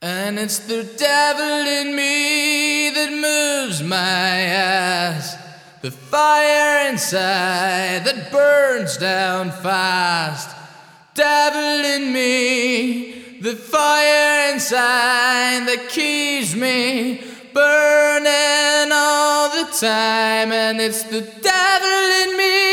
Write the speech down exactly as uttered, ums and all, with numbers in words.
And it's the devil in me that moves my ass. The fire inside that burns down fast. Devil in me, the fire inside that keeps me burning all the time. And it's the devil in me